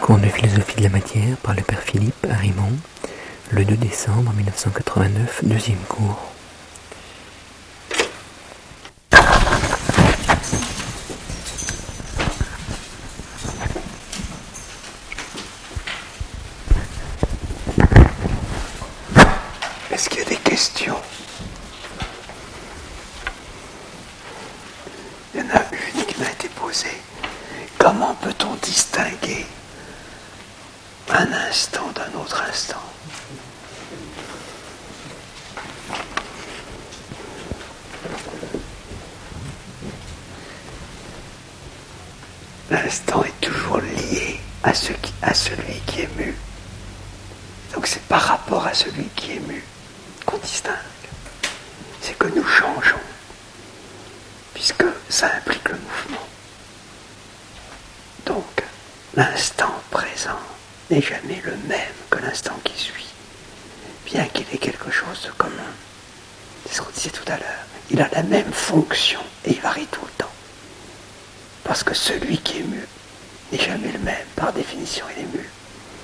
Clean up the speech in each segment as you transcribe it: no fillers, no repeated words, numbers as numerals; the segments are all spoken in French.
Cours de philosophie de la matière par le père Philippe à Rimont, le 2 décembre 1989, deuxième cours. Est-ce qu'il y a des questions? Il y en a une qui m'a été posée. Comment peut-on distinguer un instant d'un autre instant? L'instant est toujours lié à celui qui est mu. Donc c'est par rapport à celui qui est mu qu'on distingue. C'est que nous changeons, puisque ça implique le mouvement. Donc l'instant présent n'est jamais le même que l'instant qui suit, bien qu'il ait quelque chose de commun. C'est ce qu'on disait tout à l'heure. Il a la même fonction et il varie tout le temps. Parce que celui qui est mu n'est jamais le même. Par définition, il est mu.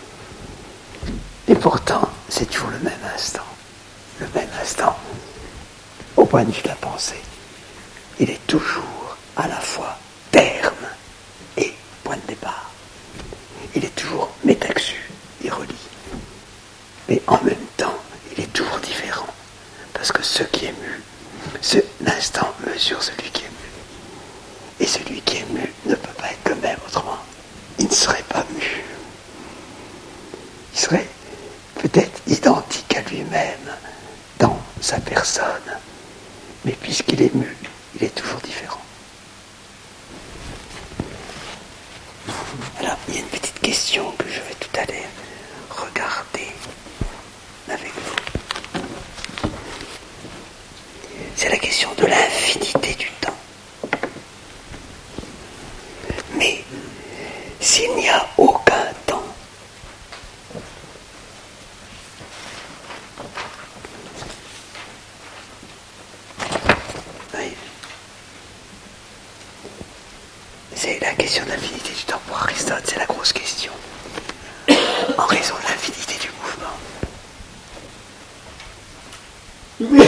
Et pourtant, c'est toujours le même instant. Le même instant, au point de vue de la pensée. Il est toujours à la fois terme et point de départ. Il est toujours métaxu et relie. Mais en même temps, il est toujours différent. Parce que ce qui est mu, l'instant mesure celui qui est mu. Et celui qui est mu ne peut pas être le même autrement. Il ne serait pas mu. Il serait peut-être identique à lui-même dans sa personne. Mais puisqu'il est mu, il est toujours différent. Alors, il y a une petite question que je vais tout à l'heure regarder avec vous. C'est la question de l'infinité du temps. Mais s'il n'y a aucun temps, oui. C'est la question de l'infinité du temps pour Aristote, c'est la grosse question. En raison de l'infinité du mouvement.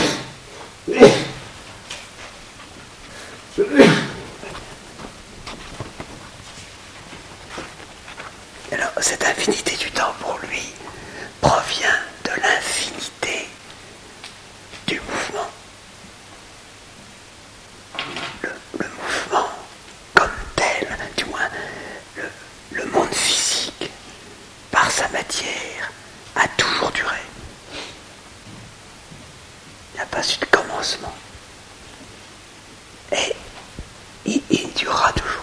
Alors, cette infinité du temps, pour lui, provient de l'infinité du mouvement. Le mouvement, comme tel, du moins, le monde physique, par sa matière, a toujours duré. Il n'y a pas eu de commencement. Et il durera toujours.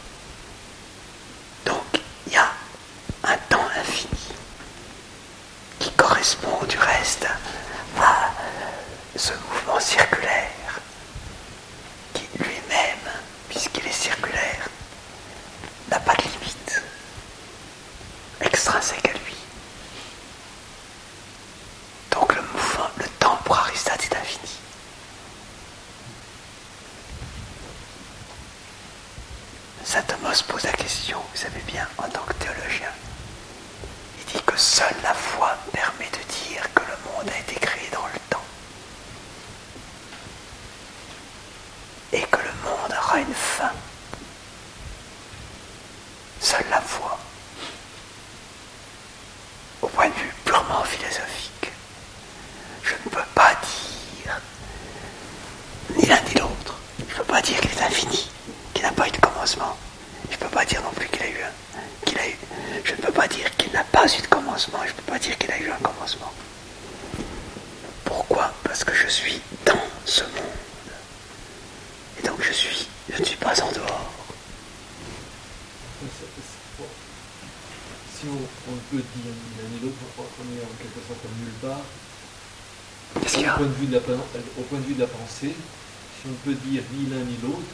Donc, il y a un temps infini qui correspond du reste à ce mouvement circulaire qui lui-même, puisqu'il est circulaire, n'a pas de limite extrinsèque à lui. Donc le mouvement, le temps pour Aristote est infini. Saint Thomas pose la question, vous savez bien, en tant que théologien. Il dit que seule la foi permet de dire que le monde a été créé dans le temps. Et que le monde aura une fin. Seule la foi. Au point de vue purement philosophique, je ne peux pas dire ni l'un ni l'autre. Je ne peux pas dire qu'il est infini, qu'il n'a pas eu de commencement. Je ne peux pas dire non plus qu'il a eu je ne peux pas dire qu'il n'a pas eu de commencement, je ne peux pas dire qu'il a eu un commencement. Pourquoi? Parce que je suis dans ce monde. Et donc je ne suis pas en dehors. Si on peut dire ni l'un ni l'autre, on est en quelque sorte comme nulle part. Au point de vue de la pensée, si on peut dire ni l'un ni l'autre,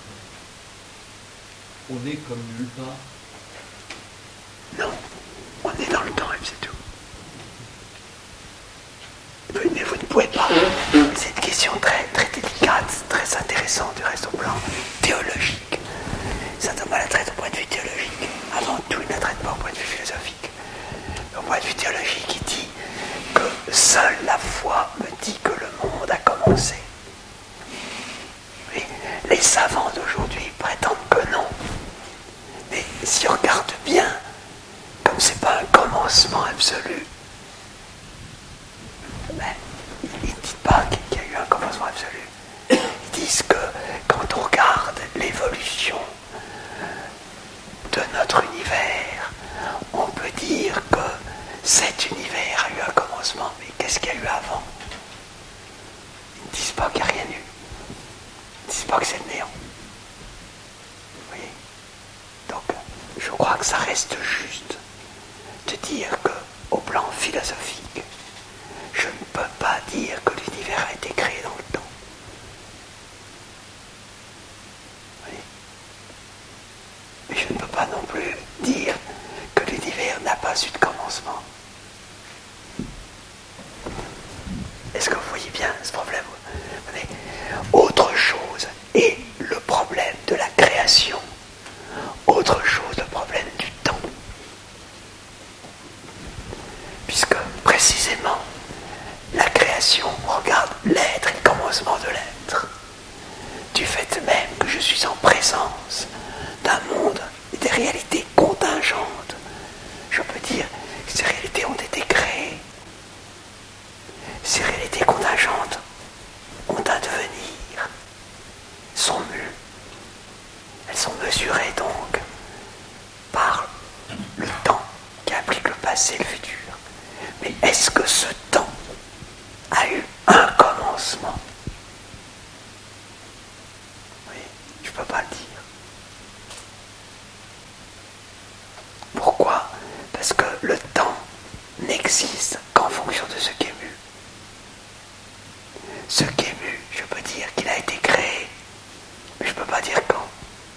on est comme nulle part. Non, on est dans le temps et c'est tout. Oui, mais vous ne pouvez pas. C'est une question très, très délicate, très intéressante du reste au plan théologique. Saint Thomas la traite au point de vue théologique. Avant tout, il ne la traite pas au point de vue philosophique. les savants d'aujourd'hui prétendent que non. Mais si on regarde bien, comme c'est pas un commencement absolu, ben, ils ne disent pas qu'il y a eu un commencement absolu. Ils disent que quand on regarde l'évolution de notre univers, on peut dire que cet univers a eu un commencement, mais qu'est-ce qu'il y a eu avant? Ils ne disent pas qu'il n'y a rien eu. Ils ne disent pas que c'est le néant. Vous voyez? Donc, je crois que ça reste juste de dire qu'au plan philosophique, je ne peux pas dire que l'univers a été créé dans le temps. Vous voyez? Mais je ne peux pas non plus dire que l'univers n'a pas eu de commencement. Est-ce que vous voyez bien ce problème? Autre chose est le problème de la création. Autre chose, le problème du temps. Puisque, précisément, la création regarde l'être et le commencement de l'être. Du fait même que je suis en présence d'un monde et des réalités contingentes, je peux dire que ces réalités ont été créées. Ces réalités contingentes ont un devenir, sont mues. Elles sont mesurées donc par le temps qui implique le passé et le futur. Mais est-ce que ce temps a eu un commencement? Oui, je ne peux pas le dire. Pourquoi? Parce que le temps n'existe qu'en fonction de ce qui est mu. Ce qui est mu, je peux dire qu'il a été créé, mais je ne peux pas dire quand.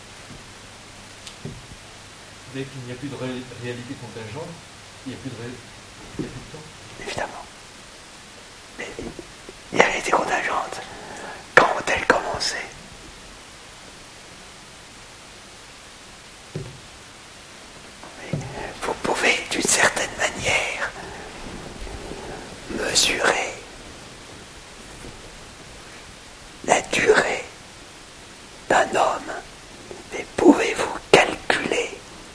Dès qu'il n'y a plus de réalité contingente, il n'y a plus de temps. Évidemment. Mais les réalités contingentes, quand ont-elles commencé? Vous pouvez, d'une certaine manière, mesurer la durée d'un homme, mais pouvez-vous calculer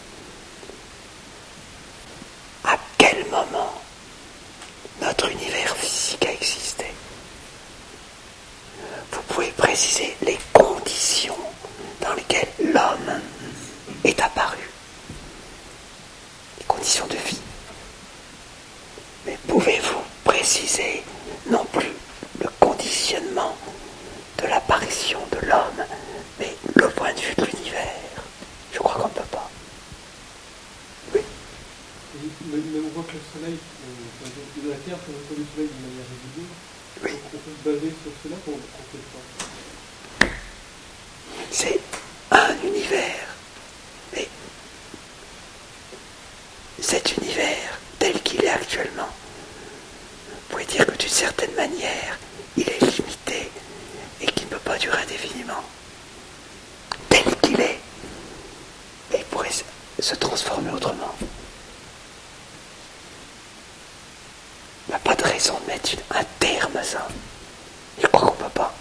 à quel moment notre univers physique a existé? Vous pouvez préciser les conditions dans lesquelles l'homme est apparu, les conditions de vie. Mais pouvez-vous préciser non plus le conditionnement de l'apparition de l'homme, mais le point de vue de l'univers? Je crois qu'on ne peut pas. Oui. Mais on voit que le soleil, de la Terre, on voit le soleil d'une manière régulière. Oui. On peut se baser sur cela pour faire quoi? C'est un univers. Mais cet univers, tel qu'il est actuellement, vous pouvez dire que d'une certaine manière, il est limité et qu'il ne peut pas durer indéfiniment. Tel qu'il est. Et il pourrait se transformer autrement. Il n'y a pas de raison de mettre un terme à ça. Je crois qu'on ne peut pas.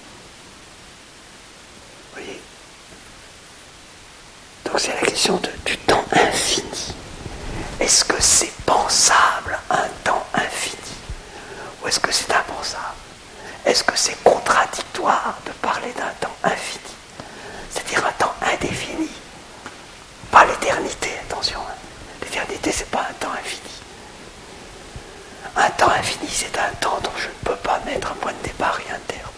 Vous voyez? Donc c'est la question du temps infini. Est-ce que c'est pensable un temps infini? Ou est-ce que c'est impensable? Est-ce que c'est contradictoire de parler d'un temps infini? C'est-à-dire un temps indéfini? Pas l'éternité, attention. L'éternité, c'est pas un temps infini. Un temps infini, c'est un temps dont je ne peux pas mettre un point de départ et un terme.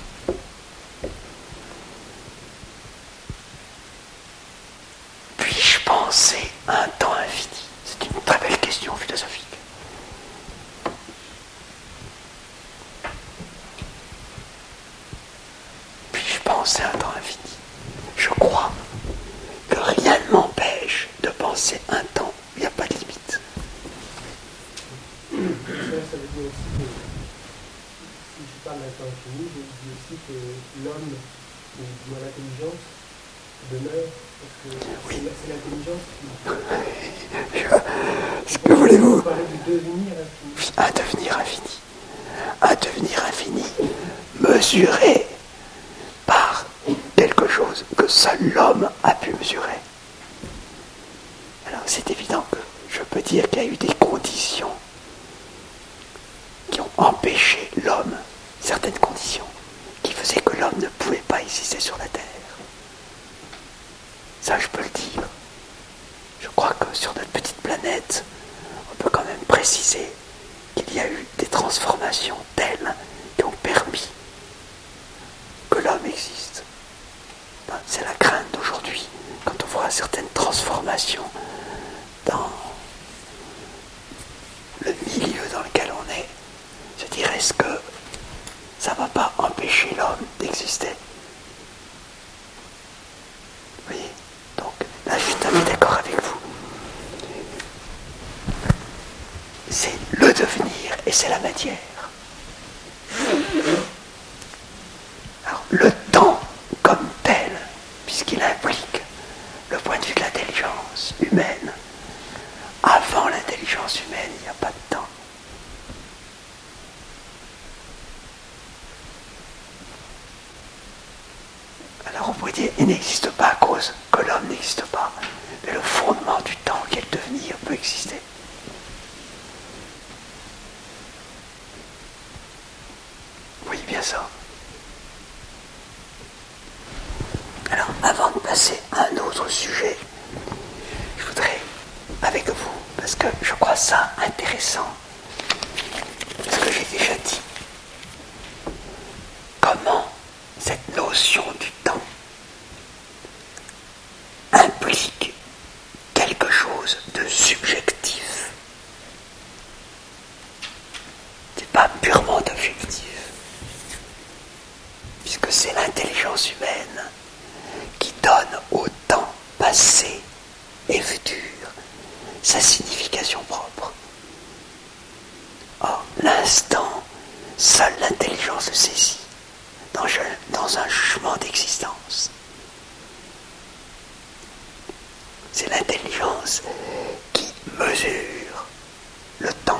Puis-je penser à un temps infini? C'est une très belle question philosophique. Puis-je penser à un temps infini? Je crois que rien ne m'empêche de penser un temps où il n'y a pas de limite. Ça veut dire aussi que, si je parle d'un temps infini, je dis aussi que l'homme, ou du moins l'intelligence, demeure, parce que Oui. c'est l'intelligence qui... Ce que voulez-vous? Vous parlez du devenir infini. Un devenir infini. Un devenir infini mesuré par quelque que seul l'homme a pu mesurer. Alors c'est évident que je peux dire qu'il y a eu des conditions qui ont empêché l'homme, certaines conditions, qui faisaient que l'homme ne pouvait pas exister sur la Terre. Ça, je peux le dire. Je crois que sur notre petite planète, on peut quand même préciser qu'il y a eu des transformations telles qui ont permis que l'homme existe. Ben, c'est la crainte d'aujourd'hui, quand on voit certaines transformations dans le milieu dans lequel on est. Je dirais, est-ce que ça ne va pas empêcher l'homme d'exister? Vous voyez? Donc là, je suis tout à fait d'accord avec vous. C'est le devenir et c'est la matière. Alors, le temps comme tel, puisqu'il implique le point de vue de l'intelligence humaine, avant l'intelligence humaine, il n'y a pas de temps. Alors on pourrait dire, il n'existe pas à cause que l'homme n'existe pas, mais le fondement du temps qui est le devenir peut exister. Oui, bien ça. Alors, avant de passer à un autre sujet, je voudrais, avec vous, parce que je crois ça intéressant, ce que j'ai déjà dit, comment cette notion du temps implique quelque chose de subjectif. C'est pas purement objectif, puisque c'est l'intelligence humaine qui donne au temps passé et futur sa signification propre. Or, l'instant, seule l'intelligence le saisit dans un jugement d'existence. C'est l'intelligence qui mesure le temps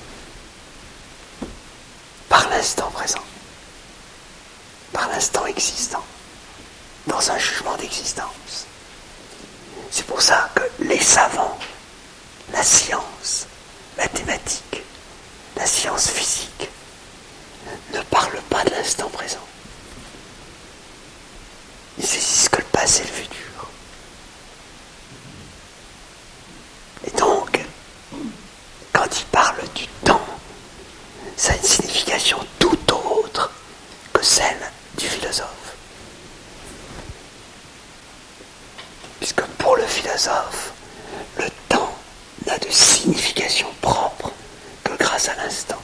par l'instant présent, par l'instant existant, dans un jugement d'existence. C'est pour ça que les savants, la science mathématique, la science physique, ne parlent pas de l'instant présent. Ils saisissent que le passé et le futur. Et donc, quand ils parlent du temps, ça a une signification tout autre que celle du philosophe. Puisque pour le philosophe, le temps n'a de signification propre que grâce à l'instant.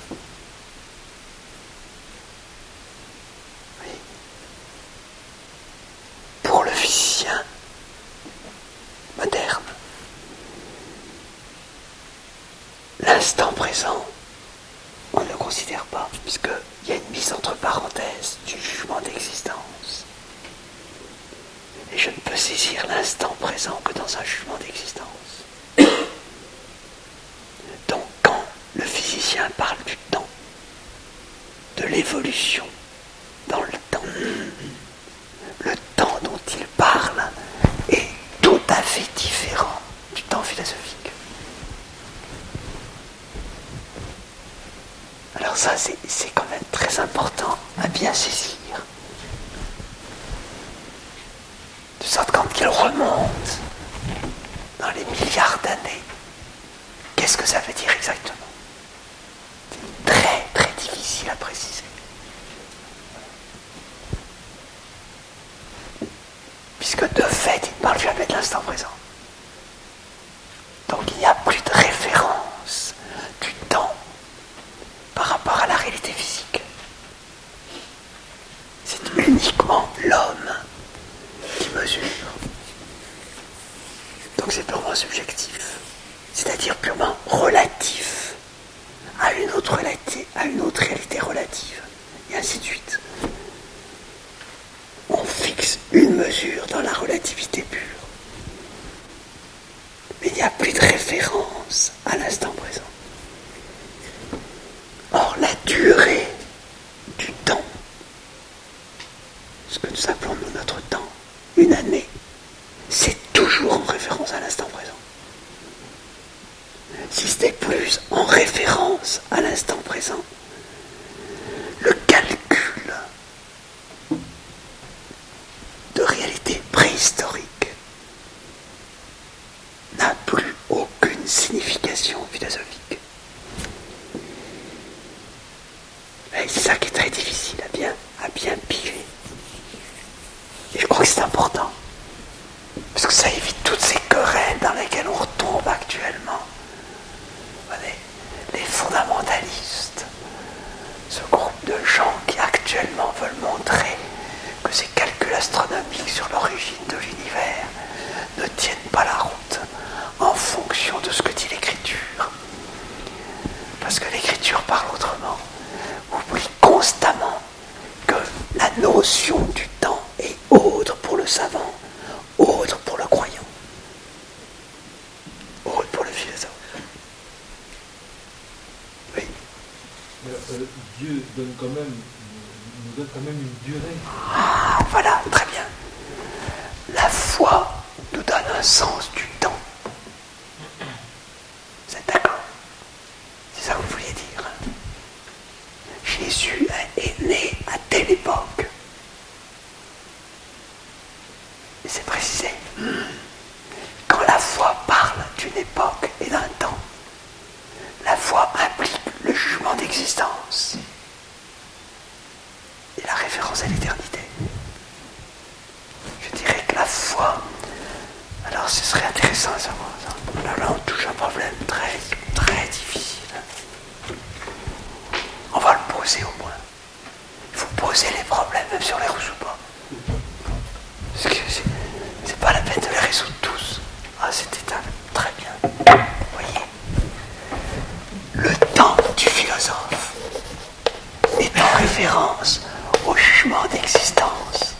Oui. Pour le physicien moderne, l'instant présent, on ne le considère pas, puisqu'il y a une mise entre parenthèses du jugement d'existence. Et je ne peux saisir l'instant présent que dans un jugement d'existence. Donc quand le physicien parle du temps, de l'évolution dans le temps dont il parle est tout à fait différent du temps philosophique. Alors ça, c'est quand même très important à bien saisir. De sorte quand il remonte dans les milliards d'années, qu'est-ce que ça veut dire exactement? C'est très très difficile à préciser. Puisque de fait, il ne parle jamais de l'instant présent. Donc il n'y a plus de référence du temps par rapport à la réalité physique. C'est uniquement l'homme qui mesure. Donc c'est purement subjectif, c'est-à-dire purement relatif à une autre réalité relative, et ainsi de suite. On fixe une mesure dans la relativité pure, mais il n'y a plus de référence à l'instant présent. Or, la durée du temps, ce que nous appelons notre temps, une année, c'est toujours en référence à l'instant présent. Si ce n'est plus en référence à l'instant présent, le calcul de réalité préhistorique n'a plus aucune signification philosophique. Et c'est ça qui est très difficile à bien piger. Et je crois que c'est important. Parce que ça évite toutes ces querelles dans lesquelles on retombe actuellement. Les fondamentalistes, ce groupe de gens qui actuellement veulent montrer que ces calculs astronomiques sur l'origine de l'univers ne tiennent pas la route en fonction de ce que dit l'écriture. Parce que l'écriture parle autrement. Oublie constamment que la notion du temps est autre pour le savant, autre pour le croyant, autre pour le philosophe. Oui. Dieu donne quand même, nous donne quand même une durée. Ah, voilà, très bien. La foi nous donne un sens du temps. Vous êtes d'accord? C'est ça que vous vouliez dire. Jésus est né à telle époque. Et c'est précisé. Quand la foi parle d'une époque et d'un temps, la foi implique le jugement d'existence et la référence à l'éternité. Je dirais que la foi, alors ce serait intéressant à savoir ça. Là, on touche un problème très, très difficile. On va le poser au moins. Il faut poser les problèmes, même si on les résout pas. Parce que c'est pas la peine de les résoudre tous. Ah, c'était très bien. Vous voyez, le temps du philosophe est en référence au jugement d'existence.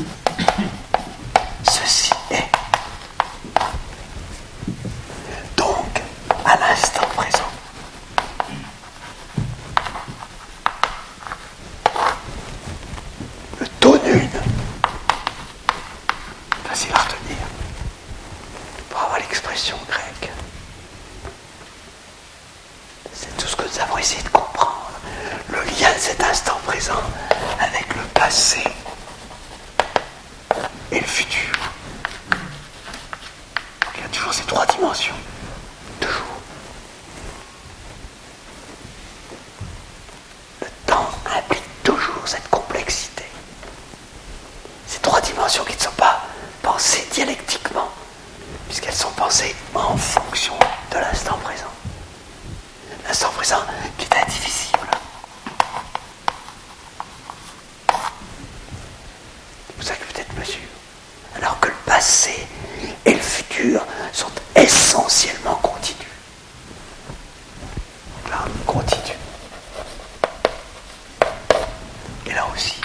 Ceci est. Donc, à l'instant présent, le taux nul, facile à retenir, pour avoir l'expression grecque. C'est tout ce que nous avons essayé de comprendre. Le lien de cet instant présent avec le passé et le futur. Il y a toujours ces trois dimensions. Toujours. Le temps implique toujours cette complexité. Ces trois dimensions qui ne sont pas pensées dialectiquement, puisqu'elles sont pensées en fonction de l'instant présent. L'instant présent qui est indivisible. C'est pour ça que peut-être mesure. Alors que le passé et le futur sont essentiellement continus. Là, continu. Et là aussi.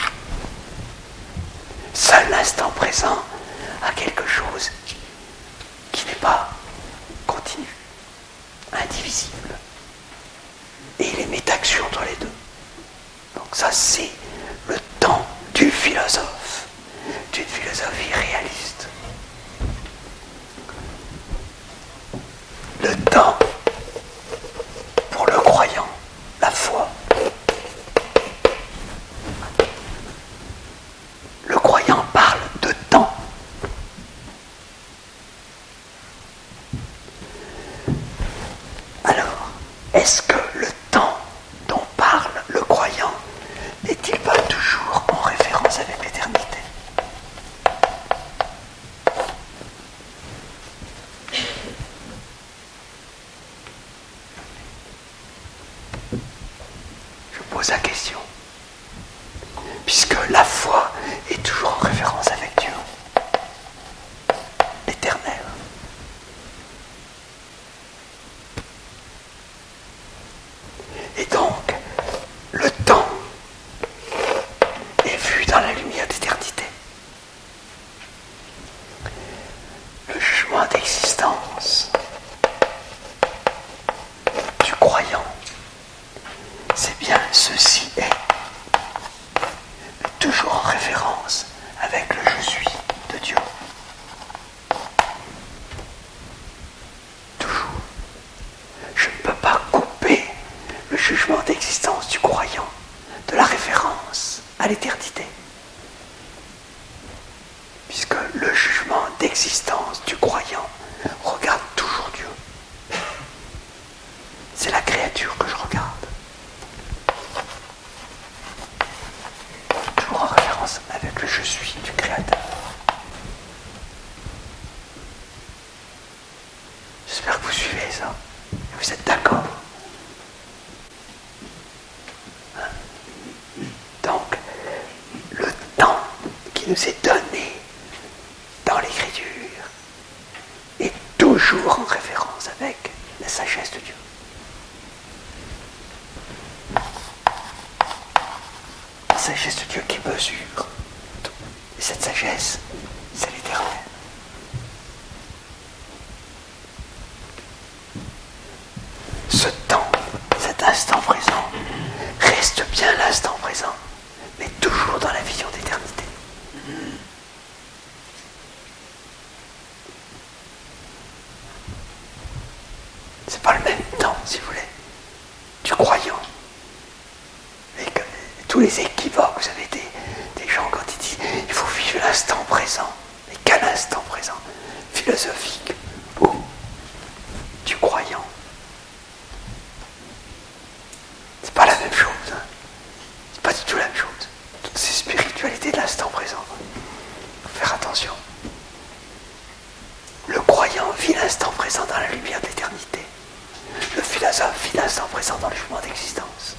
Seul l'instant présent a quelque chose qui n'est pas continu, indivisible. Et il est métaxieux entre les deux. Donc ça, c'est le temps du philosophe, d'une philosophie réaliste. Le temps pour le croyant, la foi. Le croyant parle de temps. Alors, est-ce que le temps dont parle le croyant n'est-il pas toujours en référence avec l'éternité? Je pose la question. Puisque la foi est toujours en référence avec Dieu, l'éternel. Et donc, le temps est vu dans la lumière d'éternité. Le jugement d'existence du croyant, c'est bien ceci est, mais toujours en référence avec le je suis de Dieu. l'existence du croyant regarde toujours Dieu. C'est la créature que je regarde. Toujours en référence avec le je suis du Créateur. J'espère que vous suivez ça. Vous êtes d'accord? Donc, le temps qui nous est donné dans l'Écriture est toujours en référence avec la sagesse de Dieu. La sagesse de Dieu qui mesure tout. Et cette sagesse, c'est l'Éternel. Ce temps, cet instant présent, reste bien l'instant présent, mais toujours dans la vision d'éternité. C'est pas le même temps, si vous voulez, du croyant. Et que, tous les équivoques, vous avez des gens quand ils disent il faut vivre l'instant présent. Mais quel instant présent? Philosophique ou du croyant? C'est pas la même chose. Hein. C'est pas du tout la même chose. Toutes ces spiritualités de l'instant présent. Il faut faire attention. Le croyant vit l'instant présent dans la lumière de l'éternité. Le philosophe vit l'instant présent dans le jugement d'existence.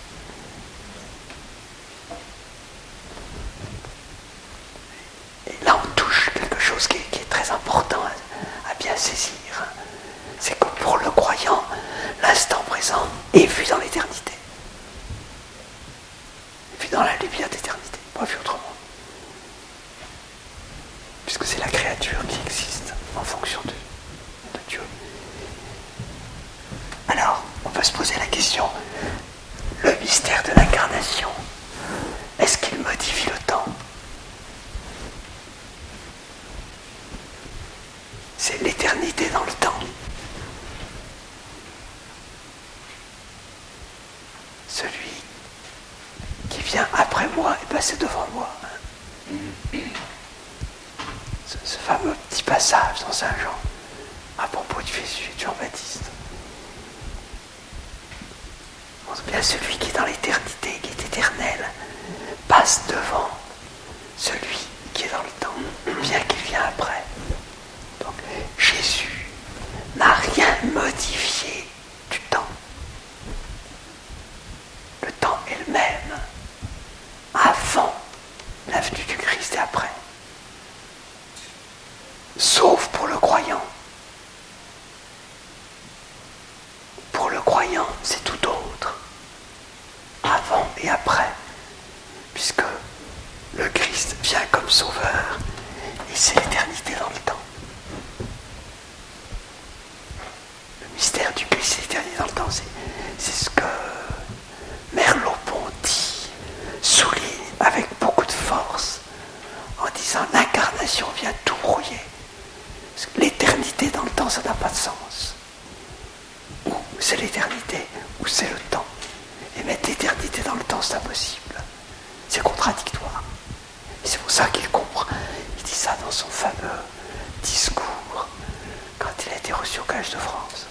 Et là, on touche quelque chose qui est très important à bien saisir. C'est que pour le croyant, l'instant présent est vu dans l'éternité. Vu dans la lumière d'éternité, pas vu autrement. Puisque c'est la créature qui existe en fonction de Dieu. Alors, on peut se poser la question, le mystère de l'incarnation, est-ce qu'il modifie le temps? C'est l'éternité dans le temps. Celui qui vient après moi est passé devant moi. Ce fameux petit passage dans Saint Jean à propos de Jésus et de Jean-Baptiste. Bien celui qui est dans l'éternité, qui est éternel, passe devant celui qui est dans le temps, bien qu'il vient après. Donc Jésus n'a rien modifié du temps. Le temps est le même avant la venue du Christ et après. Sauf pour le croyant. Pour le croyant, c'est tout autre. Avant et après. Puisque le Christ vient comme sauveur et c'est l'éternité dans le temps. Le mystère du Christ, c'est l'éternité dans le temps. C'est ce que Merleau-Ponty souligne avec beaucoup de force en disant l'incarnation vient tout brouiller. Parce que l'éternité dans le temps, ça n'a pas de sens. Ou c'est l'éternité, ou c'est le temps. Et mettre l'éternité dans le temps, c'est impossible. C'est contradictoire. Et c'est pour ça qu'il comprend. Il dit ça dans son fameux discours quand il a été reçu au Collège de France.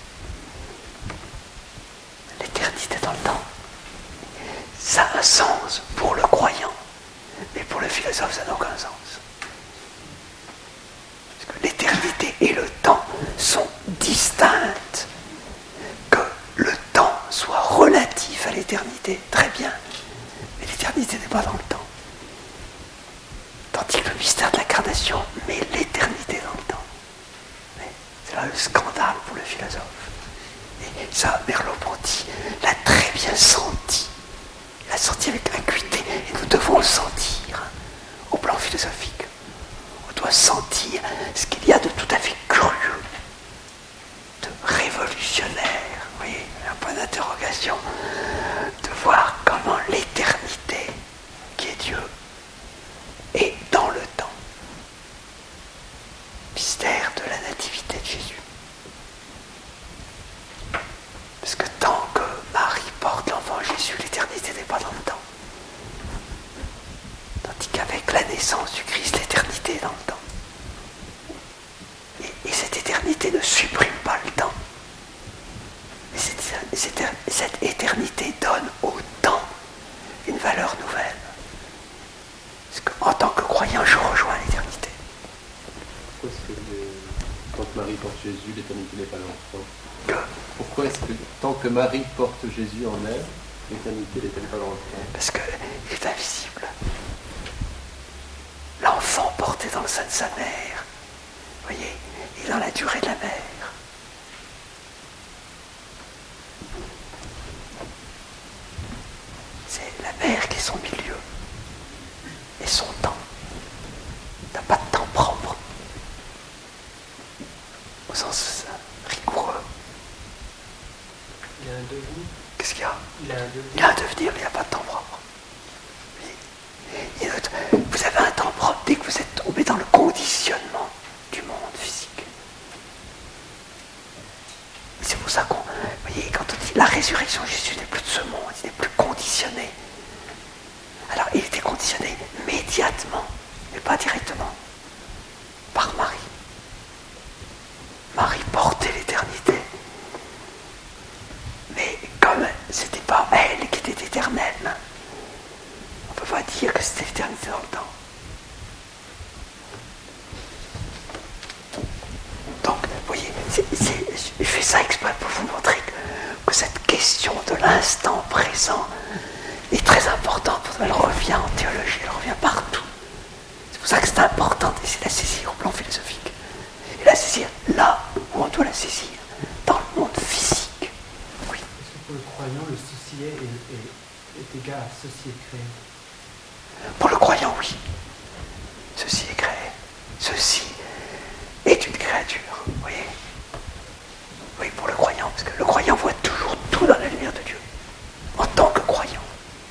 L'éternité dans le temps, ça a un sens pour le croyant, mais pour le philosophe, ça n'a aucun sens. Parce que l'éternité et le temps sont distinctes. Que le temps soit relatif à l'éternité, très bien, mais l'éternité n'est pas dans le temps. Tandis que le mystère de l'incarnation met l'éternité dans le temps. C'est là le scandale pour le philosophe. Et ça, Merleau-Ponty l'a très bien senti. Il l'a senti avec acuité, et nous devons le sentir au plan philosophique. On doit sentir ce qu'il y a de tout à fait curieux, de révolutionnaire, vous voyez, un point d'interrogation, de voir comment l'éternité, qui est Dieu, est dans le temps. Mystère de la nativité de Jésus. Parce que tant que Marie porte l'enfant Jésus, l'éternité n'est pas dans le temps. Tandis qu'avec la naissance du Christ, l'éternité est dans le temps. Marie porte Jésus, l'éternité n'est pas l'enfant. Pourquoi est-ce que tant que Marie porte Jésus en elle, l'éternité n'est-elle pas l'enfant? Parce qu'il est invisible. L'enfant porté dans le sein de sa mère, vous voyez, est dans la durée de la mère. C'est la mère qui est son milieu et son temps. T'as pas de temps propre au sens rigoureux. Il y a un devenir. Qu'est-ce qu'il y a? Il a un devenir. Il y a un devenir, il n'y a pas de temps propre. Vous avez un temps propre dès que vous êtes tombé dans le conditionnement du monde physique. C'est pour ça qu'on... Vous voyez, quand on dit la résurrection, Jésus n'est plus de ce monde, il n'est plus conditionné. Alors, il était conditionné immédiatement, mais pas directement, par Marie. Marie portait l'éternité. Mais comme c'était pas elle qui était éternelle, on ne peut pas dire que c'était l'éternité dans le temps. Donc, vous voyez, je fais ça exprès pour vous montrer que cette question de l'instant présent est très importante. Elle revient en théologie, elle revient partout. C'est pour ça que c'est important d'essayer de la saisir au plan philosophique. Et la saisir là où on doit la saisir, dans le monde physique. Oui. Est-ce que pour le croyant, le ceci est égal à ceci est créé? Pour le croyant, oui. Ceci est créé. Ceci est une créature. Vous voyez? Oui, pour le croyant, parce que le croyant voit toujours tout dans la lumière de Dieu, en tant que croyant.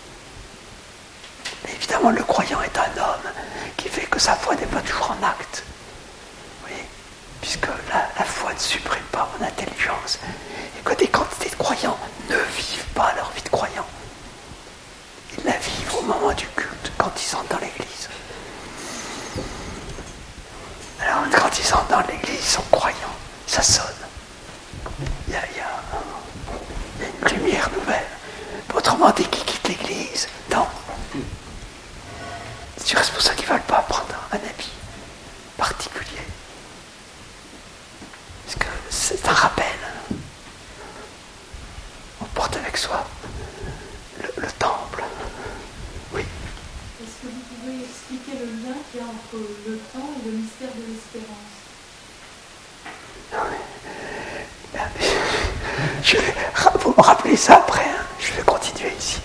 Mais évidemment, le croyant est un homme qui fait que sa foi n'est pas toujours en acte. Vous voyez? Puisque la foi ne supprime pas mon intelligence. Et que des quantités de croyants ne vivent pas leur vie de croyant. Ils la vivent au moment du culte, quand ils entrent dans l'église. Alors, quand ils entrent dans l'église, ils sont croyants. Ça sonne. Il y a une lumière nouvelle. Autrement, dès qu'ils quittent l'église, non. C'est pour ça qu'ils ne veulent pas prendre un habit particulier. Parce que c'est un rappel. On porte avec soi le temple. Oui. Est-ce que vous pouvez expliquer le lien qu'il y a entre le temps et le mystère de l'espérance? Vous me rappelez ça après, hein. Je vais continuer ici.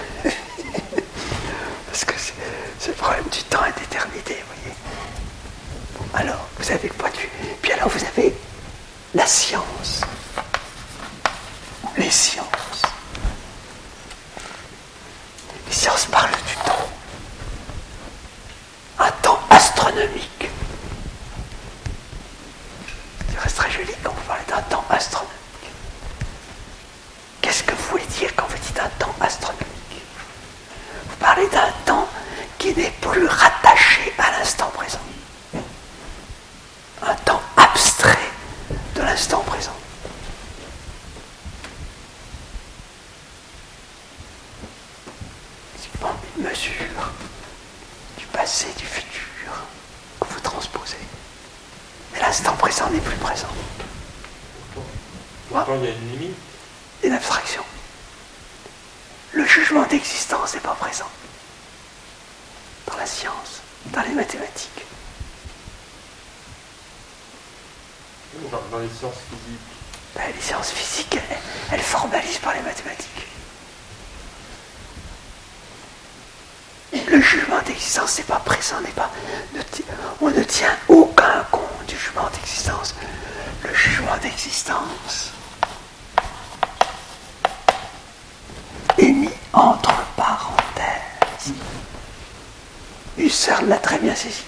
Parce que c'est le problème du temps et d'éternité, vous voyez. Bon, alors, vous avez le point de vue. Puis alors, vous avez la science. Les sciences. Les sciences parlent du temps. Un temps astronomique. Ça reste très joli quand vous parlez d'un temps astronomique. Qu'est-ce que vous voulez dire quand vous dites un temps astronomique? Vous parlez d'un temps qui n'est plus rattaché à l'instant présent. Un temps abstrait de l'instant présent. C'est pas une mesure du passé, du futur que vous transposez. Mais l'instant présent n'est plus présent. Pourtant, il y a une limite. Une abstraction. Le jugement d'existence n'est pas présent dans la science, dans les mathématiques. Dans les sciences physiques. Les sciences physiques, elles formalisent par les mathématiques. Le jugement d'existence n'est pas présent, on ne tient aucun compte du jugement d'existence. Le jugement d'existence est mis entre parenthèses. Husserl l'a très bien saisi.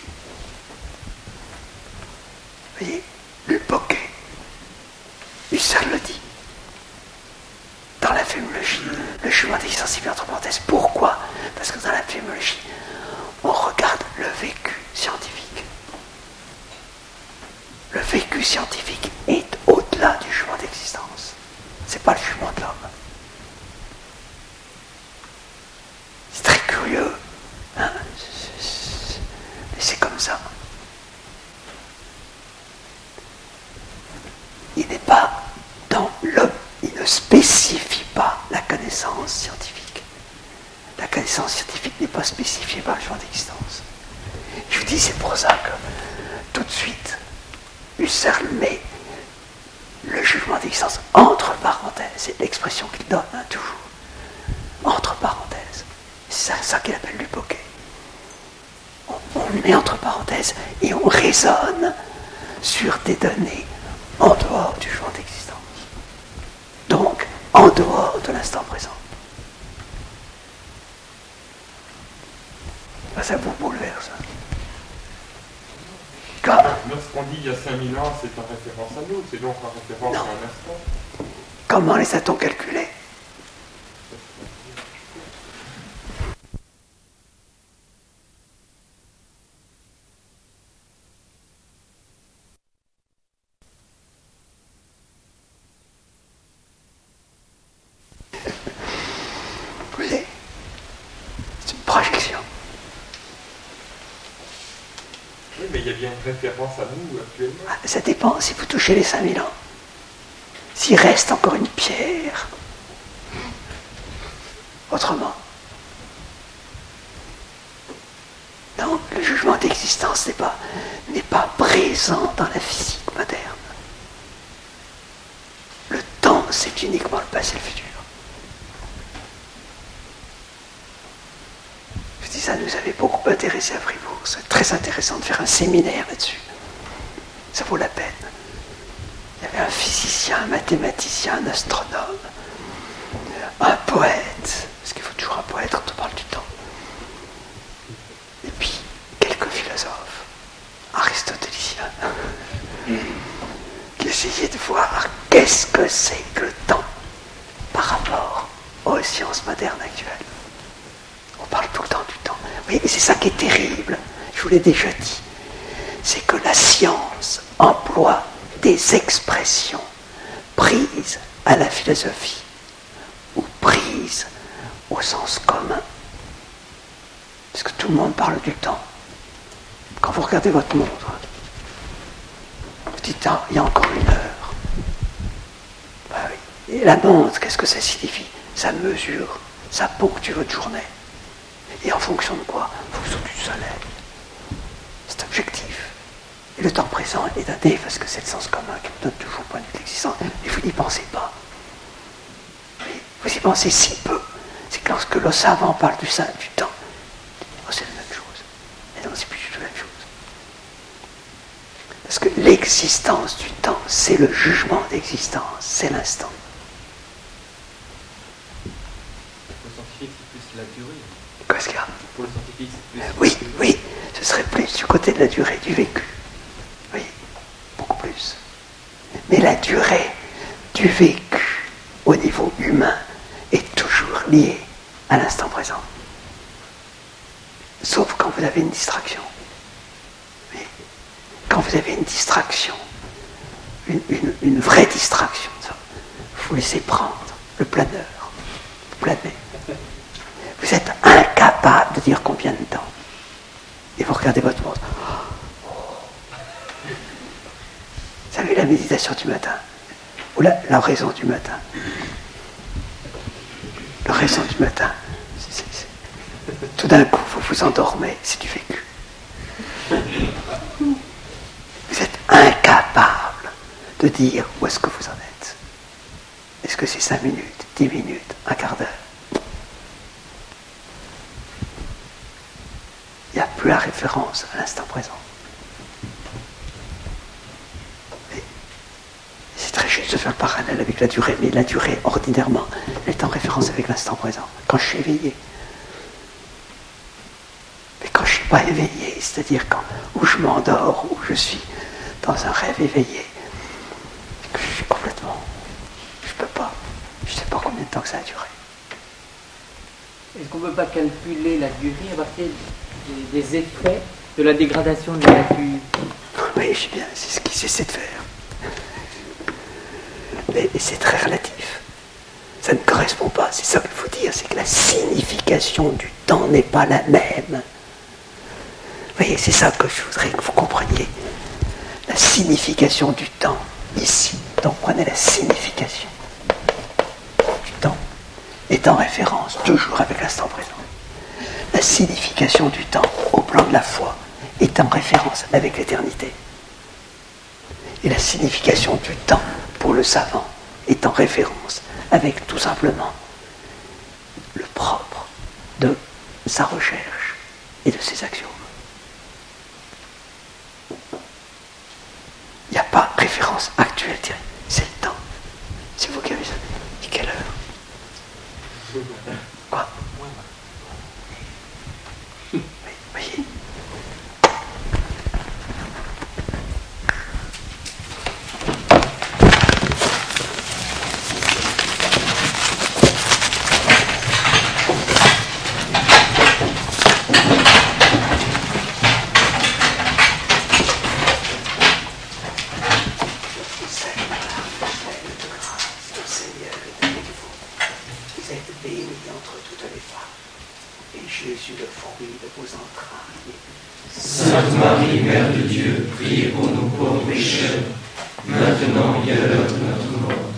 Vous voyez, le poquet. Husserl le dit. Dans la fémologie, le jugement d'existence est mis entre parenthèses. Pourquoi? Parce que dans la fémologie, on regarde le vécu scientifique. Le vécu scientifique est au-delà du jugement d'existence. C'est pas le jugement de l'homme. C'est très curieux, hein? Mais c'est comme ça. pas spécifié par le jugement d'existence. Je vous dis, c'est pour ça que tout de suite, Husserl met le jugement d'existence entre parenthèses. C'est l'expression qu'il donne, toujours. Entre parenthèses. C'est ça qu'il appelle l'hypoké. On le met entre parenthèses et on raisonne sur des données en dehors du jugement d'existence. Donc, en dehors de l'instant présent. Ça vous bouleverse. Lorsqu'on dit il y a 5000 ans, c'est en référence à nous, c'est donc en référence à un instant. Comment les a-t-on calculés? Écoutez, c'est une projection. Oui, mais il y a bien une référence à nous actuellement. Ça dépend si vous touchez les 5000 ans. S'il reste encore une pierre. Autrement. Non, le jugement d'existence n'est pas présent dans la physique moderne. Le temps, c'est uniquement le passé et le futur. Je dis ça, nous avait beaucoup intéressé à Fribourg. C'est très intéressant de faire un séminaire là-dessus. Ça vaut la peine. Il y avait un physicien, un mathématicien, un astronome, un poète, parce qu'il faut toujours un poète quand on parle du temps. Et puis, quelques philosophes aristotéliciens qui essayaient de voir qu'est-ce que c'est que le temps par rapport aux sciences modernes actuelles. On parle tout le temps du temps. Oui, et c'est ça qui est terrible, je vous l'ai déjà dit, c'est que la science emploie des expressions prises à la philosophie ou prises au sens commun. Parce que tout le monde parle du temps. Quand vous regardez votre montre, vous dites, ah, il y a encore 1 heure. Ben oui. Et la montre, qu'est-ce que ça signifie? Ça mesure, ça ponctue votre journée. Et en fonction de quoi? En fonction du soleil. C'est objectif. Et le temps présent est donné parce que c'est le sens commun qui vous donne toujours le point de vue de l'existence. Et vous n'y pensez pas. Vous y pensez si peu. C'est que lorsque le savant parle du temps, oh, c'est la même chose. Mais non, c'est plus du tout la même chose. Parce que l'existence du temps, c'est le jugement d'existence, c'est l'instant. Pour le scientifique, c'est plus la durée. Qu'est-ce qu'il y a? Pour le scientifique, c'est plus... Oui, oui, ce serait plus du côté de la durée, du vécu. Oui, beaucoup plus. Mais la durée du vécu au niveau humain est toujours liée à l'instant présent. Sauf quand vous avez une distraction. Oui. Quand vous avez une distraction, une vraie distraction, vous laissez prendre le planeur, vous planez. Vous êtes incapable de dire combien de temps. Et vous regardez votre montre. Vous savez, la méditation du matin, ou la raison du matin. La raison du matin, tout d'un coup, vous vous endormez, c'est du vécu. Vous êtes incapable de dire où est-ce que vous en êtes. Est-ce que c'est 5 minutes, 10 minutes, un quart d'heure? Il n'y a plus la référence à l'instant présent. Et c'est très juste de faire le parallèle avec la durée, mais la durée, ordinairement, elle est en référence avec l'instant présent. Quand je suis éveillé. Mais quand je ne suis pas éveillé, c'est-à-dire où je m'endors, où je suis dans un rêve éveillé, que je suis complètement... Je ne peux pas. Je ne sais pas combien de temps que ça a duré. Est-ce qu'on ne peut pas calculer la durée à partir des effets de la dégradation de la nature? Oui, je sais bien, c'est ce qu'ils essaient de faire. Mais c'est très relatif. Ça ne correspond pas, c'est ça qu'il faut dire, c'est que la signification du temps n'est pas la même. Vous voyez, c'est ça que je voudrais que vous compreniez. La signification du temps, ici. Donc prenez la signification du temps, est en référence toujours avec l'instant présent. La signification du temps au plan de la foi est en référence avec l'éternité. Et la signification du temps pour le savant est en référence avec tout simplement le propre de sa recherche et de ses actions. Il n'y a pas référence actuelle directe, c'est le temps. C'est vous qui avez ça. Et quelle heure? Quoi? Oui, voyez. Jésus, le fruit de vos entrailles. Sainte Marie, Mère de Dieu, priez pour nous pauvres pécheurs, maintenant et à l'heure de notre mort.